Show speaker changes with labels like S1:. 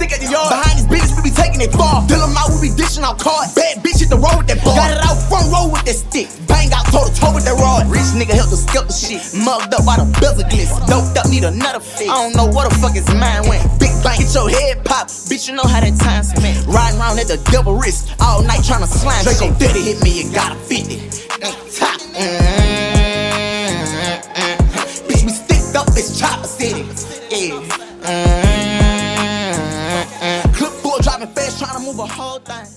S1: stick at the yard. Behind this business, we be taking it far. Till them out, we be dishing out cards. Bad bitch hit the road with that bar. Got it out front row with that stick. Bang out toe to toe with that rod. Rich nigga help to skip the shit. Mugged up by the bezel glitz. Doped up, need another fix. I don't know what the fuck his mind went. Big bang, get your head pop. Bitch, you know how that time spent. Riding around at the devil wrist. All night tryna slime Draco shit. Daddy hit me, you got a 50. Top. Bitch, we sticked up this chopper city. Yeah. Clipboard driving fast, tryna move a whole thing.